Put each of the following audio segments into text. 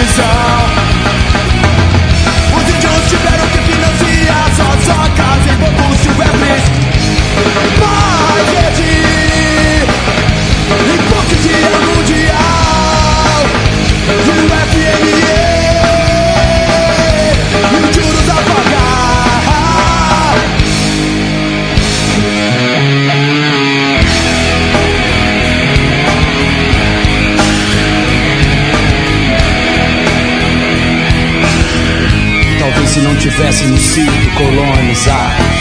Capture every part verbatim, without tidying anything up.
televisão. Os índios tiveram que financiar suas socas em bocos silvestres. Mas rede, hipocrisia mundial. E o F M E e os juros a pagar. Talvez se não tivéssemos sido colonizados,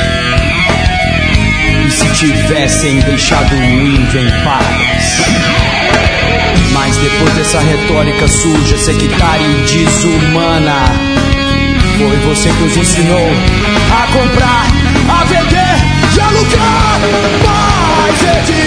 e se tivessem deixado o índio em paz. Mas depois dessa retórica suja, sectária e desumana, foi você que os ensinou a comprar, a vender e a alugar. Mais